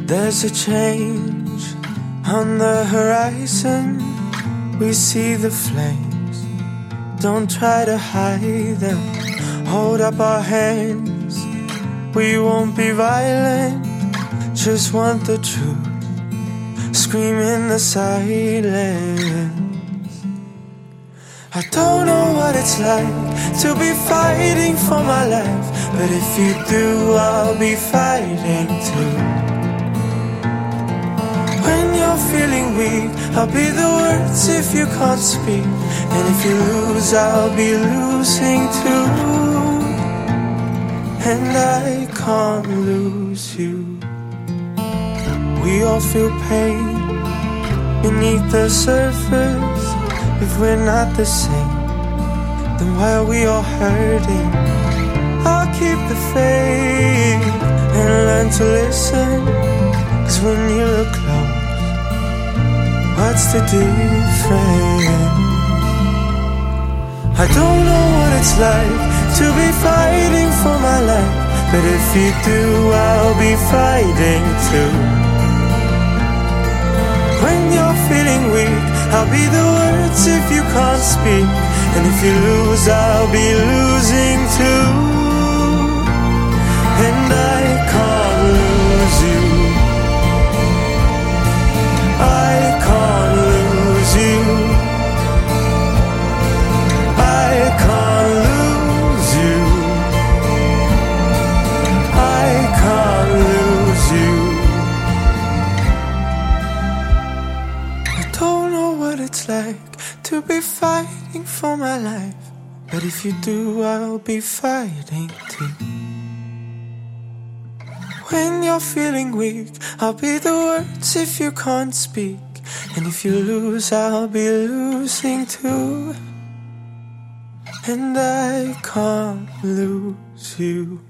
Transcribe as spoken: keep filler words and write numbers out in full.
There's a change on the horizon. We see the flames, don't try to hide them. Hold up our hands, we won't be violent. Just want the truth, scream in the silence. I don't know what it's like to be fighting for my life, but if you do, I'll be fighting too. When you're feeling weak, I'll be the words if you can't speak. And if you lose, I'll be losing too. And I can't lose you. We all feel pain beneath the surface. If we're not the same, then why are we all hurting? I'll keep the faith and learn to listen. Cause when you look close, what's the difference? I don't know what it's like to be fighting for my life, but if you do, I'll be fighting too. When you're feeling weak, I'll be the words if you can't speak. And if you lose, I'll be losing too. And I can't lose you. I can't lose you. I can't lose you. I can't lose you. I don't know what it's like to be fighting for my life, but if you do, I'll be fighting too. When you're feeling weak, I'll be the words if you can't speak. And if you lose, I'll be losing too. And I can't lose you.